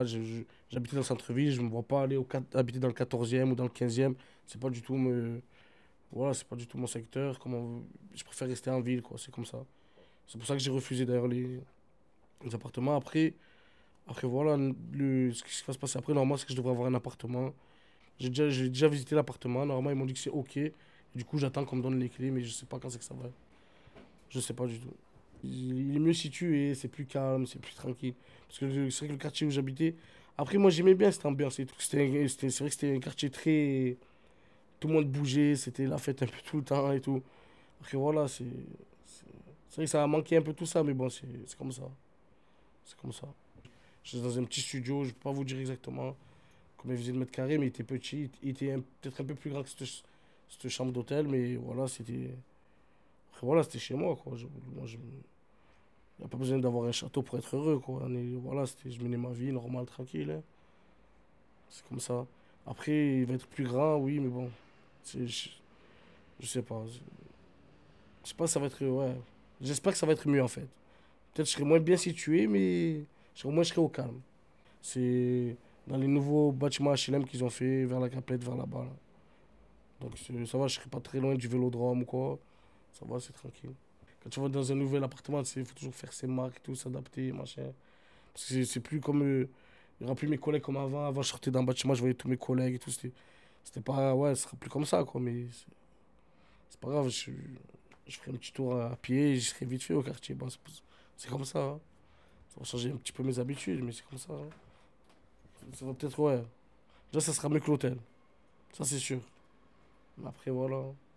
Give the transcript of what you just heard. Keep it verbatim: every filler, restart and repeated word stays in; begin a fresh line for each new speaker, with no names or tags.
Je- je- J'habitais dans le centre-ville, je me vois pas aller au, quat- habiter dans le quatorzième ou dans le quinzième. C'est pas du tout me, voilà, c'est pas du tout mon secteur. Comment, je préfère rester en ville, quoi. C'est comme ça. C'est pour ça que j'ai refusé d'ailleurs les, les appartements. Après, après voilà, le, ce qui va se passer après, normalement, c'est que je devrais avoir un appartement. J'ai déjà, j'ai déjà visité l'appartement. Normalement, ils m'ont dit que c'est OK. Et du coup, j'attends qu'on me donne les clés, mais je sais pas quand c'est que ça va. Je sais pas du tout. Il est mieux situé, c'est plus calme, c'est plus tranquille. Parce que le- c'est vrai que le quartier où j'habitais. Après, moi, j'aimais bien cette ambiance et tout. C'était, c'était- c'est vrai que c'était un quartier très. Tout le monde bougeait, c'était la fête un peu tout le temps et tout. Après, voilà, c'est. C'est c'est vrai que ça a manqué un peu tout ça, mais bon, c'est c'est comme ça. C'est comme ça. J'étais dans un petit studio, je peux pas vous dire exactement combien il faisait de mètres carrés, mais il était petit. Il était un- peut-être un peu plus grand que cette, ch- cette chambre d'hôtel, mais voilà, c'était. Après, voilà, c'était chez moi, quoi. Je- moi, je, y a pas besoin d'avoir un château pour être heureux, quoi. On est- voilà, c'était, je menais ma vie normale, tranquille, hein. C'est comme ça. Après, il va être plus grand, oui, mais bon. C'est, je, je sais pas. Je, je sais pas si ça va être. Ouais. J'espère que ça va être mieux, en fait. Peut-être que je serai moins bien situé, mais je serai- au moins je serai au calme. C'est dans les nouveaux bâtiments H L M qu'ils ont fait vers la Caplette, vers là-bas, là. Donc c'est- ça va, je serai pas très loin du vélodrome ou quoi. Ça va, c'est tranquille. Quand tu vas dans un nouvel appartement, il faut toujours faire ses marques, et tout, s'adapter, machin. Parce que c'est c'est plus comme. euh, Il n'y aura plus mes collègues comme avant. Avant, je sortais d'un bâtiment, je voyais tous mes collègues et tout. C'était c'était pas. Ouais, ce sera plus comme ça, quoi. Mais c'est c'est pas grave. Je, je ferai un petit tour à pied et je serai vite fait au quartier. Bon, c'est c'est comme ça, hein. Ça va changer un petit peu mes habitudes, mais c'est comme ça, hein. Ça va peut-être, ouais. Déjà, ça sera mieux que l'hôtel. Ça, c'est sûr. Mais après, voilà.